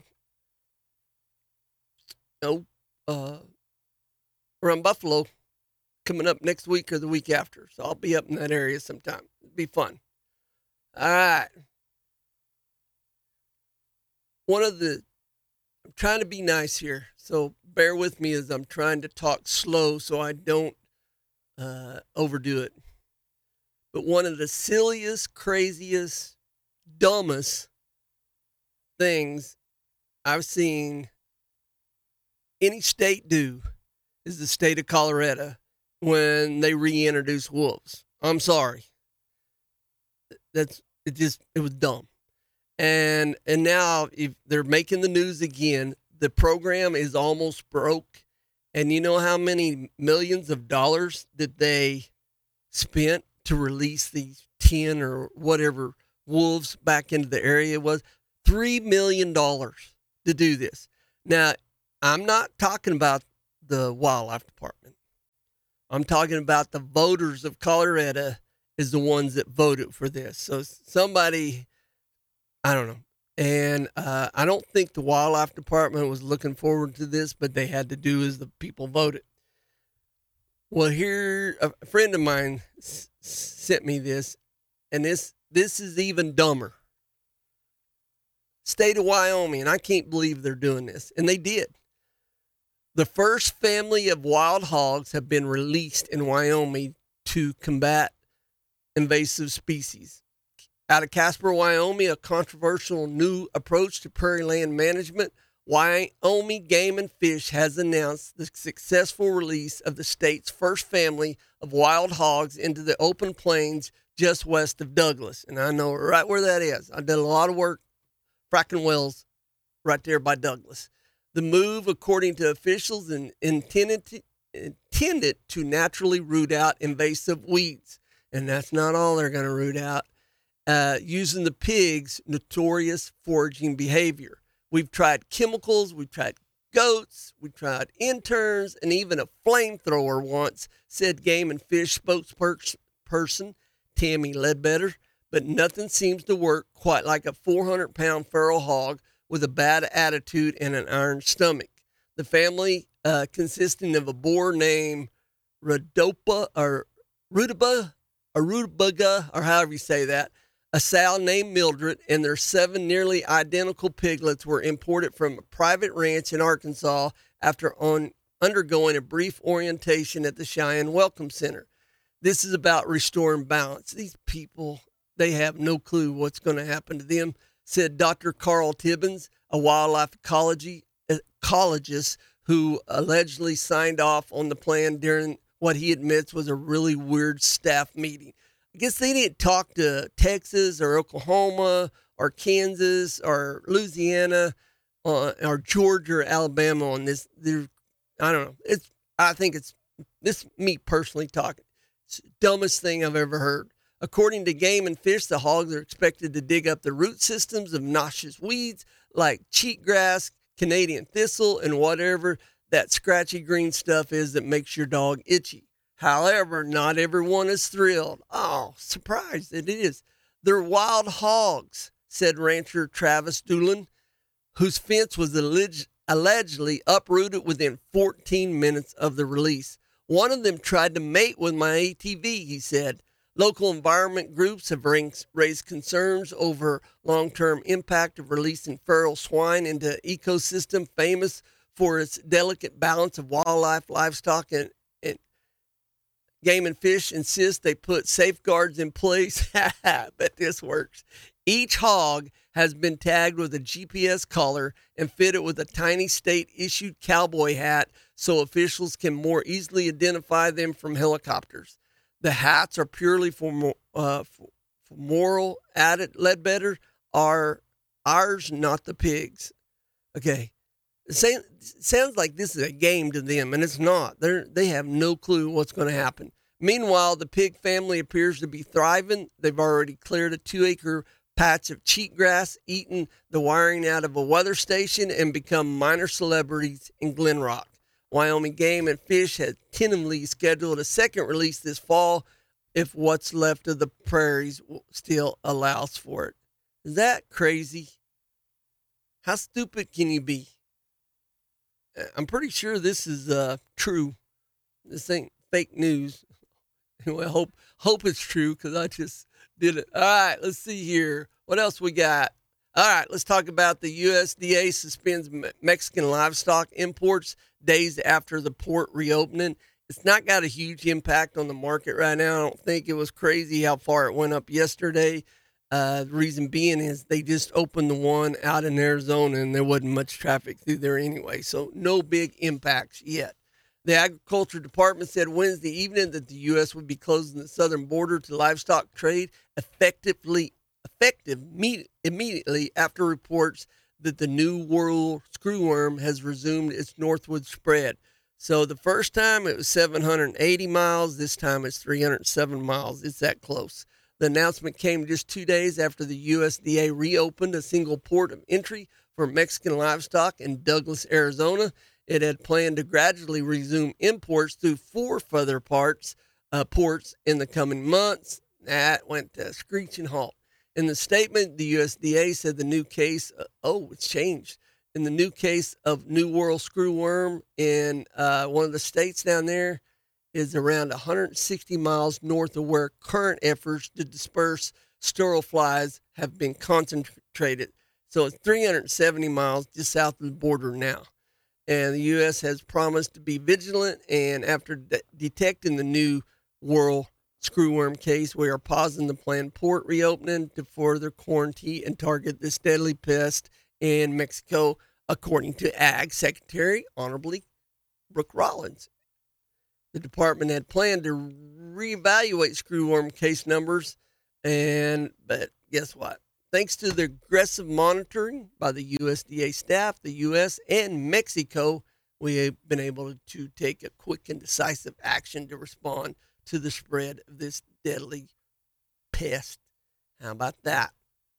oh, uh, around Buffalo coming up next week or the week after. So I'll be up in that area sometime. It'll be fun. All right. One of the, I'm trying to be nice here, so bear with me as I'm trying to talk slow so I don't uh, overdo it. But one of the silliest, craziest, dumbest things I've seen any state do is the state of Colorado when they reintroduce wolves. I'm sorry. That's, it just, it was dumb. And and now if they're making the news again, the program is almost broke. And you know how many millions of dollars that they spent to release these ten or whatever wolves back into the area was? three million dollars to do this. Now, I'm not talking about the wildlife department. I'm talking about the voters of Colorado is the ones that voted for this. So somebody, I don't know. And uh, I don't think the wildlife department was looking forward to this, but they had to do as the people voted. Well, here, a friend of mine s- sent me this, and this this is even dumber. State of Wyoming, and I can't believe they're doing this, and they did. The first family of wild hogs have been released in Wyoming to combat invasive species. Out of Casper, Wyoming, a controversial new approach to prairie land management, Wyoming Game and Fish has announced the successful release of the state's first family of wild hogs into the open plains just west of Douglas. And I know right where that is. I did a lot of work fracking wells right there by Douglas. The move, according to officials, in, intended, to, intended to naturally root out invasive weeds. And that's not all they're going to root out. Uh, using the pigs' notorious foraging behavior. We've tried chemicals, we've tried goats, we've tried interns, and even a flamethrower once, said Game and Fish spokesperson Tammy Ledbetter, but nothing seems to work quite like a four hundred pound feral hog with a bad attitude and an iron stomach. The family, uh, consisting of a boar named Rhodopa, or Rutabaga, or Rutabaga, or however you say that, a sow named Mildred, and their seven nearly identical piglets were imported from a private ranch in Arkansas after on, undergoing a brief orientation at the Cheyenne Welcome Center. This is about restoring balance. These people, they have no clue what's going to happen to them, said Doctor Carl Tibbins, a wildlife ecology ecologist who allegedly signed off on the plan during what he admits was a really weird staff meeting. I guess they didn't talk to Texas or Oklahoma or Kansas or Louisiana uh, or Georgia or Alabama on this. They're, I don't know. It's. I think it's this. Me personally talking. It's the dumbest thing I've ever heard. According to Game and Fish, the hogs are expected to dig up the root systems of noxious weeds like cheatgrass, Canadian thistle, and whatever that scratchy green stuff is that makes your dog itchy. However, not everyone is thrilled. Oh, surprised it is. They're wild hogs, said rancher Travis Doolin, whose fence was alleg- allegedly uprooted within fourteen minutes of the release. One of them tried to mate with my A T V, he said. Local environment groups have raised concerns over long-term impact of releasing feral swine into an ecosystem famous for its delicate balance of wildlife, livestock, and Game and Fish insist they put safeguards in place. But this works. Each hog has been tagged with a G P S collar and fitted with a tiny state-issued cowboy hat so officials can more easily identify them from helicopters. The hats are purely for, uh, for, for moral, added Ledbetter, are ours, not the pigs. Okay. It sounds like this is a game to them, and it's not. They they have no clue what's going to happen. Meanwhile, the pig family appears to be thriving. They've already cleared a two-acre patch of cheatgrass, eaten the wiring out of a weather station, and become minor celebrities in Glen Rock. Wyoming Game and Fish has tentatively scheduled a second release this fall if what's left of the prairies still allows for it. Is that crazy? How stupid can you be? I'm pretty sure this is uh, true. This ain't fake news. Anyway, I hope, hope it's true because I just did it. All right, let's see here. What else we got? All right, let's talk about the U S D A suspends Mexican livestock imports days after the port reopening. It's not got a huge impact on the market right now. I don't think it was crazy how far it went up yesterday. Uh, the reason being is they just opened the one out in Arizona and there wasn't much traffic through there anyway. So no big impacts yet. The Agriculture Department said Wednesday evening that the U S would be closing the southern border to livestock trade effectively effective immediately after reports that the New World screwworm has resumed its northward spread. So the first time it was seven hundred eighty miles. This time it's three hundred seven miles. It's that close. The announcement came just two days after the U S D A reopened a single port of entry for Mexican livestock in Douglas, Arizona. It had planned to gradually resume imports through four further parts, uh, ports in the coming months. That went to a screeching halt. In the statement, the U S D A said the new case, uh, oh, it's changed. In the new case of New World screwworm in uh, one of the states down there is around one hundred sixty miles north of where current efforts to disperse sterile flies have been concentrated. So it's three hundred seventy miles just south of the border now. And the U S has promised to be vigilant, and after de- detecting the New World screwworm case, we are pausing the planned port reopening to further quarantine and target this deadly pest in Mexico, according to Ag Secretary Honorably Brooke Rollins. The department had planned to reevaluate screwworm case numbers, and but guess what? Thanks to the aggressive monitoring by the U S D A staff, the U S and Mexico, we have been able to take a quick and decisive action to respond to the spread of this deadly pest. How about that?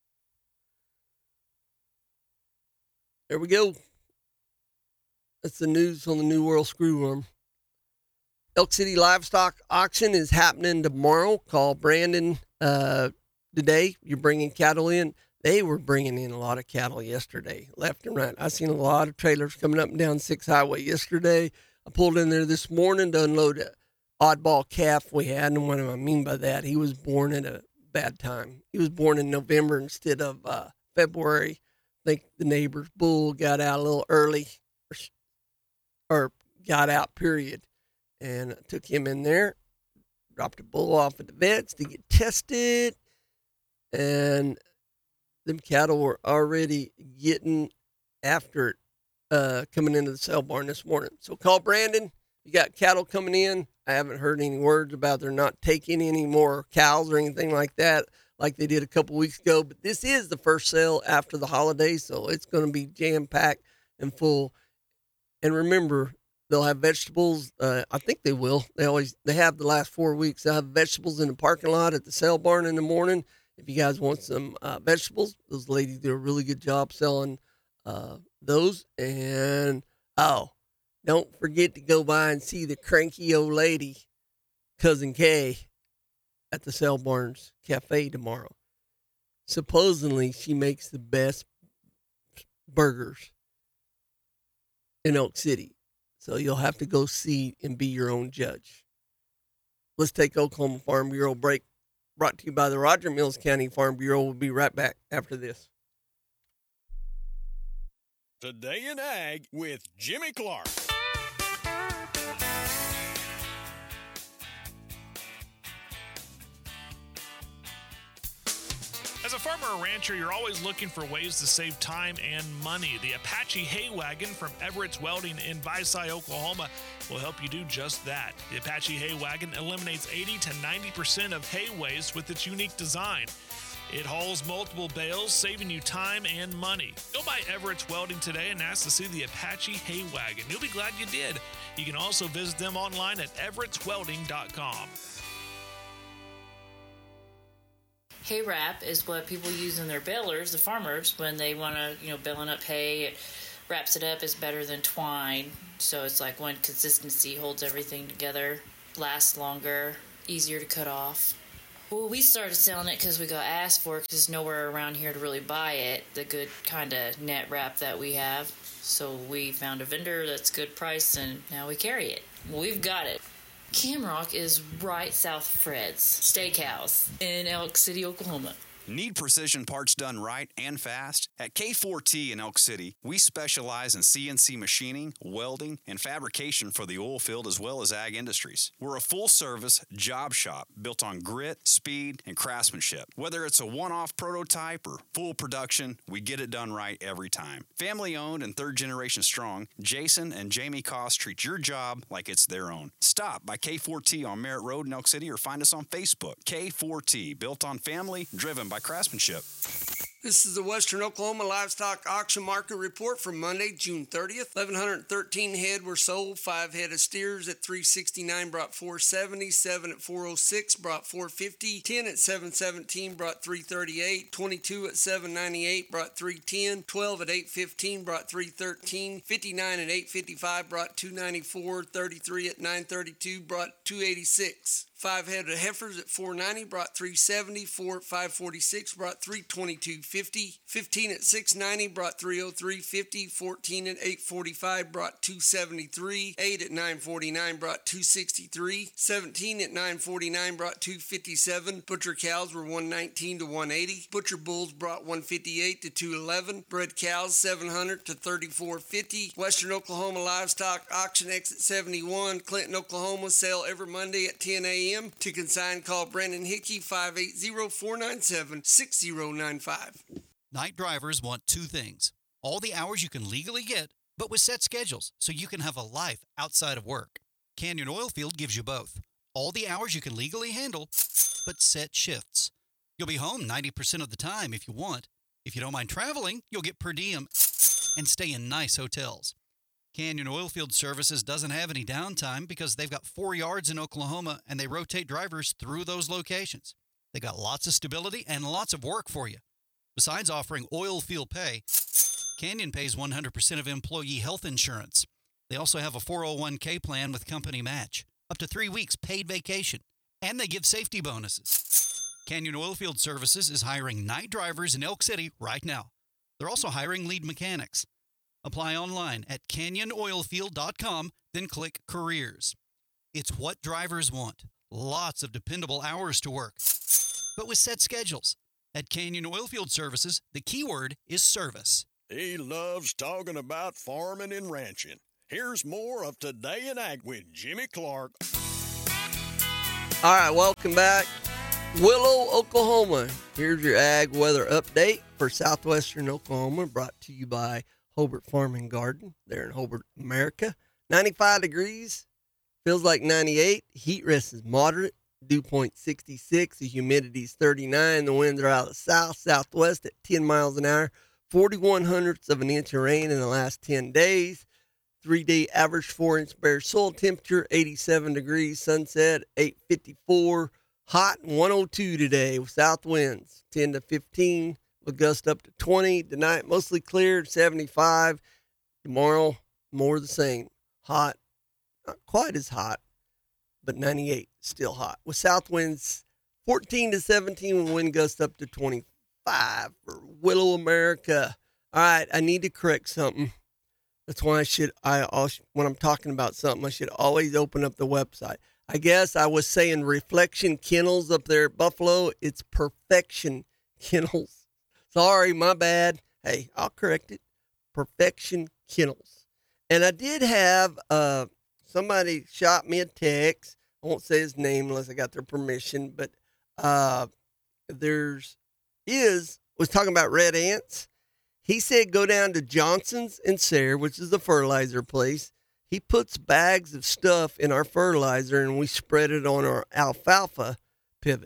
There we go. That's the news on the New World screwworm. Elk City Livestock Auction is happening tomorrow. Call Brandon uh, today. You're bringing cattle in. They were bringing in a lot of cattle yesterday, left and right. I seen a lot of trailers coming up and down Sixth Highway yesterday. I pulled in there this morning to unload a oddball calf we had, and what do I mean by that? He was born at a bad time. He was born in November instead of uh, February. I think the neighbor's bull got out a little early, or, or got out, period. And I took him in there, dropped the bull off at the vets to get tested, and them cattle were already getting after it, uh, coming into the sale barn this morning. So call Brandon. You got cattle coming in. I haven't heard any words about they're not taking any more cows or anything like that, like they did a couple weeks ago. But this is the first sale after the holidays, so it's going to be jam-packed and full. And remember, they'll have vegetables. Uh, I think they will. They always they have the last four weeks. They'll have vegetables in the parking lot at the sale barn in the morning. If you guys want some uh, vegetables, those ladies do a really good job selling uh, those. And, oh, don't forget to go by and see the cranky old lady, Cousin Kay, at the Sale Barns Cafe tomorrow. Supposedly, she makes the best burgers in Elk City. So you'll have to go see and be your own judge. Let's take Oklahoma Farm Bureau break. Brought to you by the Roger Mills County Farm Bureau. We'll be right back after this. Today in Ag with Jimmy Clark. As a farmer or rancher, you're always looking for ways to save time and money. The Apache Hay Wagon from Everett's Welding in Visay, Oklahoma will help you do just that. The Apache Hay Wagon eliminates eighty to ninety percent of hay waste with its unique design. It hauls multiple bales, saving you time and money. Go by Everett's Welding today and ask to see the Apache Hay Wagon. You'll be glad you did. You can also visit them online at everetts welding dot com. Hay wrap is what people use in their balers, the farmers, when they want to, you know, baling up hay. It wraps it up. Is better than twine. So it's like one consistency, holds everything together, lasts longer, easier to cut off. Well, we started selling it because we got asked for it because there's nowhere around here to really buy it, the good kind of net wrap that we have. So we found a vendor that's good price, and now we carry it. We've got it. Camrock is right south of Fred's Steakhouse in Elk City, Oklahoma. Need precision parts done right and fast? At K four T in Elk City, we specialize in C N C machining, welding, and fabrication for the oil field as well as ag industries. We're a full-service job shop built on grit, speed, and craftsmanship. Whether it's a one-off prototype or full production, we get it done right every time. Family-owned and third-generation strong, Jason and Jamie Koss treat your job like it's their own. Stop by K four T on Merritt Road in Elk City or find us on Facebook. K four T, built on family, driven by craftsmanship. This is the Western Oklahoma Livestock Auction Market Report for Monday, June thirtieth. eleven thirteen head were sold. Five head of steers at three sixty-nine brought four seventy. Seven at four oh six brought four fifty. Ten at seven seventeen brought three thirty-eight. Twenty-two at seven ninety-eight brought three ten. Twelve at eight fifteen brought three thirteen. Fifty-nine at eight fifty-five brought two ninety-four. Thirty-three at nine thirty-two brought two eighty-six. Five head of heifers at four ninety brought three seventy. Four at five forty-six brought three twenty-two fifty. Fifteen at six ninety brought three oh three fifty. Fourteen at eight forty-five brought two seventy-three. Eight at nine forty-nine brought two sixty-three. Seventeen at nine forty-nine brought two fifty-seven. Butcher cows were one nineteen to one eighty. Butcher bulls brought one fifty-eight to two eleven. Bred cows seven hundred to thirty-four fifty. Western Oklahoma livestock auction exit seventy-one. Clinton, Oklahoma sale every Monday at ten a.m. To consign, call Brandon Hickey five eight zero, four nine seven, six zero nine five. Night drivers want two things: all the hours you can legally get, but with set schedules, so you can have a life outside of work. Canyon Oilfield gives you both: all the hours you can legally handle, but set shifts. You'll be home ninety percent of the time if you want. If you don't mind traveling, you'll get per diem and stay in nice hotels. Canyon Oilfield Services doesn't have any downtime because they've got four yards in Oklahoma and they rotate drivers through those locations. They got lots of stability and lots of work for you. Besides offering oil field pay, Canyon pays one hundred percent of employee health insurance. They also have a four oh one k plan with company match, up to three weeks paid vacation, and they give safety bonuses. Canyon Oilfield Services is hiring night drivers in Elk City right now. They're also hiring lead mechanics. Apply online at canyon oilfield dot com, then click Careers. It's what drivers want. Lots of dependable hours to work, but with set schedules. At Canyon Oilfield Services, the keyword is service. He loves talking about farming and ranching. Here's more of Today in Ag with Jimmy Clark. All right, welcome back. Willow, Oklahoma. Here's your ag weather update for southwestern Oklahoma, brought to you by Hobart Farm and Garden. There in Hobart, America. ninety-five degrees, feels like ninety-eight. Heat rest is moderate. Dew point sixty-six. The humidity is thirty-nine. The winds are out of the south, southwest at ten miles an hour. forty-one hundredths of an inch of rain in the last ten days. Three-day average four-inch bare soil temperature, eighty-seven degrees. Sunset, eight fifty-four. Hot and one oh two today with south winds, ten to fifteen. A gust up to twenty. Tonight, mostly clear, seventy-five. Tomorrow, more the same. Hot. Not quite as hot, but ninety-eight, still hot. With south winds, fourteen to seventeen, with wind gusts up to twenty-five for Willow, America. All right, I need to correct something. That's why I should, I when I'm talking about something, I should always open up the website. I guess I was saying Reflection Kennels up there at Buffalo. It's Perfection Kennels. Sorry, my bad. Hey, I'll correct it. Perfection Kennels. And I did have uh, somebody shot me a text. I won't say his name unless I got their permission, but uh, there's is was talking about red ants. He said go down to Johnson's and Sayre, which is the fertilizer place. He puts bags of stuff in our fertilizer and we spread it on our alfalfa pivot.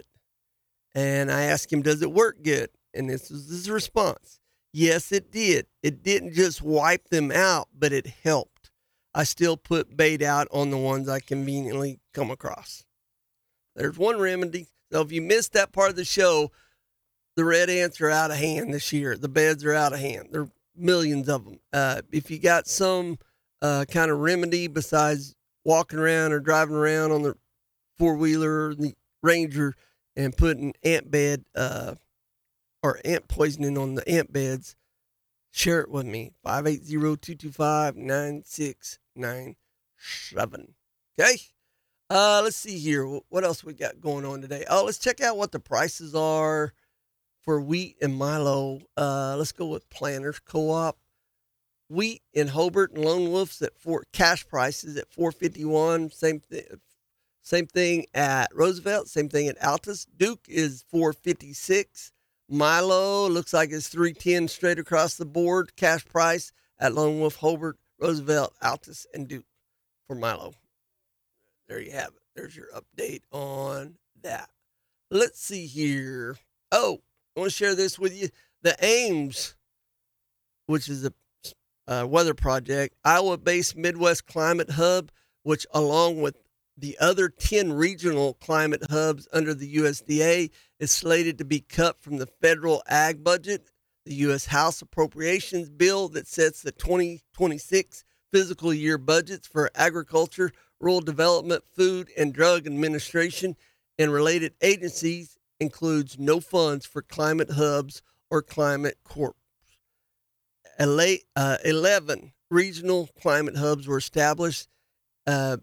And I asked him, does it work good? And this was his response. Yes, it did. It didn't just wipe them out, but it helped. I still put bait out on the ones I conveniently come across. There's one remedy. So if you missed that part of the show, the red ants are out of hand this year. The beds are out of hand. There are millions of them. Uh, if you got some uh, kind of remedy besides walking around or driving around on the four-wheeler or the Ranger and putting ant bed uh, or ant poisoning on the ant beds, share it with me. five eight zero, two two five, nine six nine seven. Okay? Uh, let's see here. What else we got going on today? Oh, let's check out what the prices are for wheat and milo. Uh, let's go with Planters Co-op. Wheat in Hobart and Lone Wolf's at four, cash prices at four fifty-one. Same thing. Same thing at Roosevelt. Same thing at Altus. Duke is four fifty-six. Milo looks like it's three ten straight across the board. Cash price at Lone Wolf, Hobart, Roosevelt, Altus, and Duke for Milo. There you have it. There's your update on that. Let's see here. Oh, I want to share this with you. The Ames, which is a uh, weather project, Iowa-based Midwest Climate Hub, which along with the other ten regional climate hubs under the U S D A is slated to be cut from the federal ag budget. The U S House Appropriations Bill that sets the twenty twenty-six fiscal year budgets for agriculture, rural development, food, and drug administration and related agencies includes no funds for climate hubs or climate corps. Ele- uh, eleven regional climate hubs were established uh,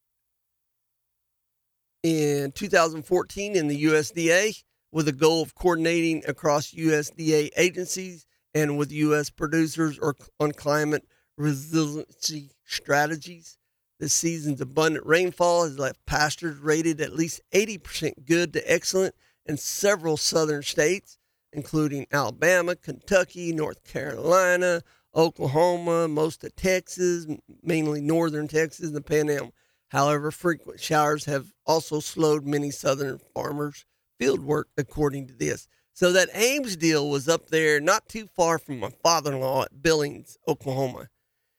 in two thousand fourteen in the U S D A with a goal of coordinating across U S D A agencies and with U S producers or on climate resiliency strategies. This season's abundant rainfall has left pastures rated at least eighty percent good to excellent in several southern states, including Alabama, Kentucky, North Carolina, Oklahoma, most of Texas, mainly northern Texas and the Panhandle. However, frequent showers have also slowed many southern farmers' field work, according to this. So that Ames deal was up there not too far from my father-in-law at Billings, Oklahoma.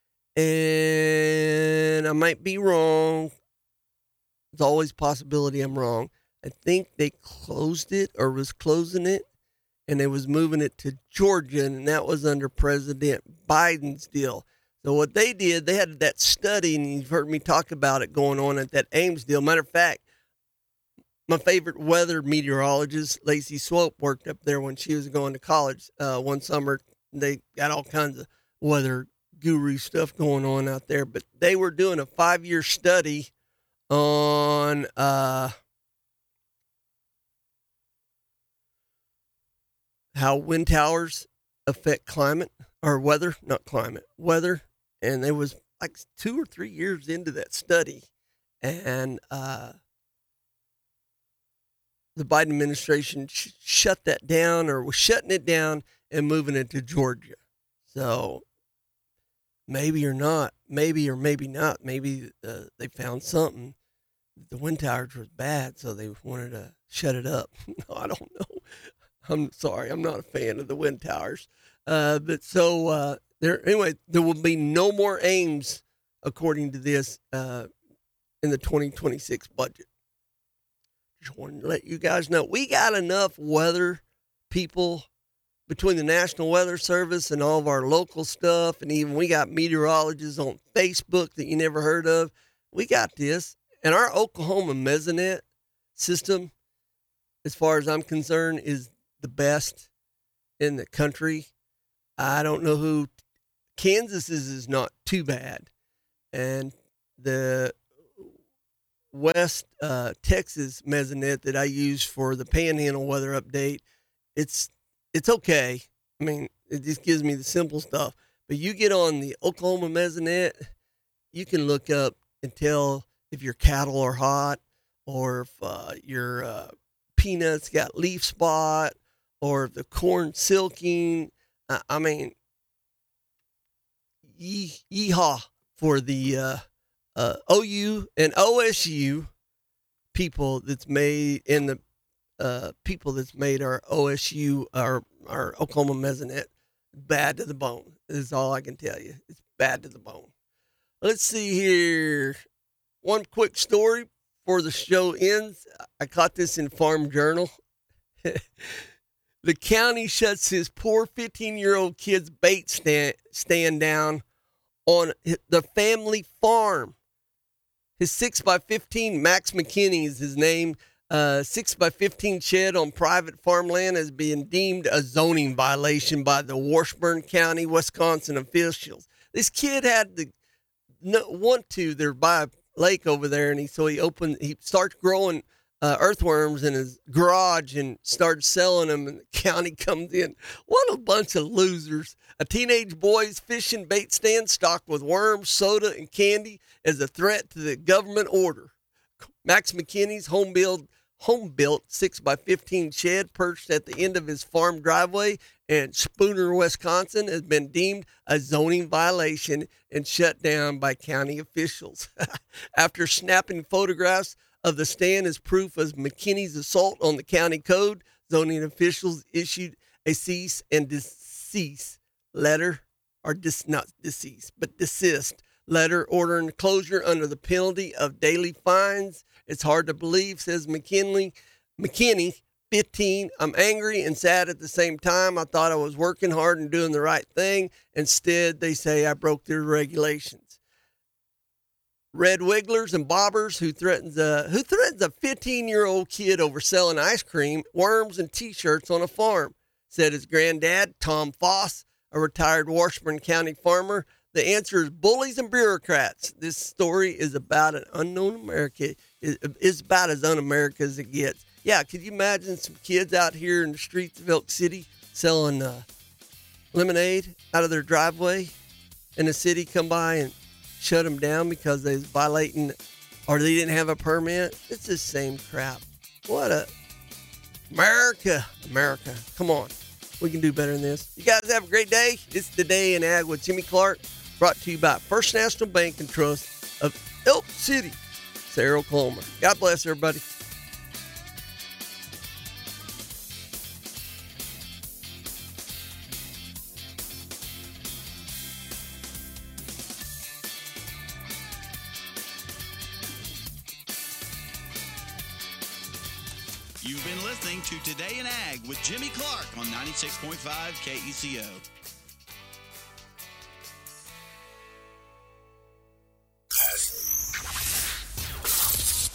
And I might be wrong. There's always a possibility I'm wrong. I think they closed it or was closing it, and they was moving it to Georgia, and that was under President Biden's deal. So what they did, they had that study, and you've heard me talk about it going on at that Ames deal. Matter of fact, my favorite weather meteorologist, Lacey Swope, worked up there when she was going to college uh, one summer. They got all kinds of weather guru stuff going on out there, but they were doing a five-year study on uh, how wind towers affect climate or weather, not climate, weather. And they was like two or three years into that study. And uh, the Biden administration sh- shut that down or was shutting it down and moving it to Georgia. So maybe or not, maybe or maybe not, maybe uh, they found something. The wind towers was bad, so they wanted to shut it up. No, I don't know. I'm sorry, I'm not a fan of the wind towers. Uh, but so uh, there, anyway, there will be no more Ames, according to this, uh, in the twenty twenty-six budget. Just wanted to let you guys know we got enough weather people between the National Weather Service and all of our local stuff, and even we got meteorologists on Facebook that you never heard of. We got this, and our Oklahoma Mesonet system, as far as I'm concerned, is the best in the country. I don't know who Kansas's is not too bad, and the West uh, Texas Mesonet that I use for the Panhandle weather update, it's it's okay. I mean, it just gives me the simple stuff. But you get on the Oklahoma Mesonet, you can look up and tell if your cattle are hot, or if uh, your uh, peanuts got leaf spot, or if the corn silking. Uh, I mean, yee, yeehaw for the uh, uh, O U and O S U people that's made, and the uh, people that's made our O S U, our, our Oklahoma Mesonet, bad to the bone. Is all I can tell you. It's bad to the bone. Let's see here. One quick story before the show ends. I caught this in Farm Journal. The county shuts his poor fifteen-year-old kid's bait stand, stand down on the family farm. His six by fifteen, Max McKinney is his name, uh, six by fifteen shed on private farmland has been deemed a zoning violation by the Washburn County, Wisconsin officials. This kid had to no, want to, they're by a lake over there, and he so he opened, he starts growing Uh, earthworms in his garage and started selling them, and the county comes in. What a bunch of losers. A teenage boy's fishing bait stand stocked with worms, soda, and candy as a threat to the government order. Max McKinney's home-built home-built six by fifteen shed perched at the end of his farm driveway in Spooner, Wisconsin, has been deemed a zoning violation and shut down by county officials. After snapping photographs of the stand as proof of McKinney's assault on the county code, zoning officials issued a cease and desist letter, or dis, not deceased, but desist letter ordering closure under the penalty of daily fines. It's hard to believe, says McKinley. McKinney, fifteen, I'm angry and sad at the same time. I thought I was working hard and doing the right thing. Instead, they say I broke their regulations. red wigglers and bobbers who threatens a who threatens a fifteen-year-old kid over selling ice cream, worms, and T-shirts on a farm, said his granddad, Tom Foss, a retired Washburn County farmer. The answer is bullies and bureaucrats. This story is about an unknown America. It's about as un-America as it gets. Yeah, could you imagine some kids out here in the streets of Elk City selling uh, lemonade out of their driveway, and the city come by and shut them down because they was violating or they didn't have a permit? It's the same crap. What a America, America. Come on. We can do better than this. You guys have a great day. It's Today in Ag with Jimmy Clark, brought to you by First National Bank and Trust of Elk City, Sarah, Oklahoma. God bless everybody. You've been listening to Today in Ag with Jimmy Clark on ninety-six point five K E C O.